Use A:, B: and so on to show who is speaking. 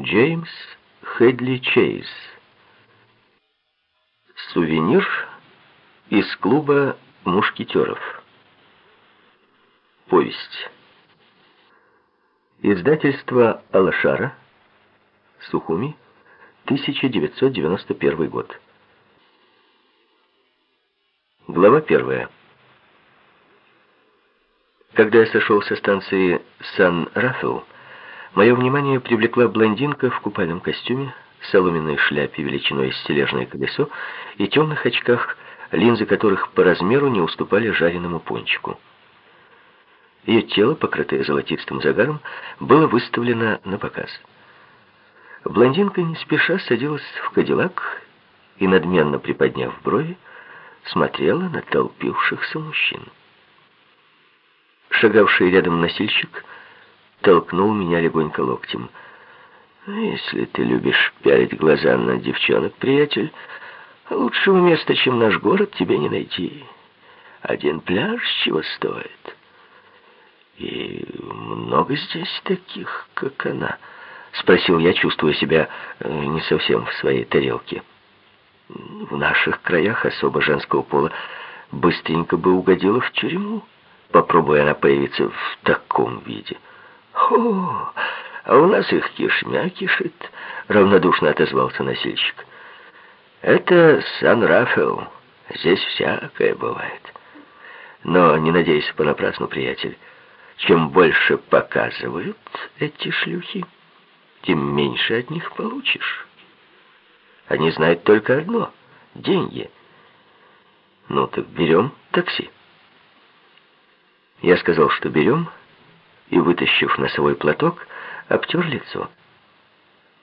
A: Джеймс Хедли Чейз. Сувенир из клуба мушкетеров. Повесть. Издательство Алашара. Сухуми. 1991 год. Глава 1. Когда я сошел со станции Сан-Рафаэл, мое внимание привлекла блондинка в купальном костюме, соломенной шляпе величиной с тележное колесо и темных очках, линзы которых по размеру не уступали жареному пончику. Ее тело, покрытое золотистым загаром, было выставлено на показ. Блондинка не спеша садилась в кадиллак и, надменно приподняв брови, смотрела на толпившихся мужчин. Шагавший рядом носильщик толкнул меня легонько локтем. «Если ты любишь пялить глаза на девчонок, приятель, лучшего места, чем наш город, тебе не найти. Один пляж чего стоит. И много здесь таких, как она?» — спросил я, чувствуя себя не совсем в своей тарелке. «В наших краях особо женского пола быстренько бы угодила в тюрьму, попробуя она появиться в таком виде». «О, а у нас их кишмя кишит», — равнодушно отозвался носильщик. «Это Сан-Рафаэл, здесь всякое бывает. Но не надейся понапрасну, приятель. Чем больше показывают эти шлюхи, тем меньше от них получишь. Они знают только одно — деньги. Ну так берем такси». Я сказал, что берем, и, вытащив носовой платок, обтер лицо.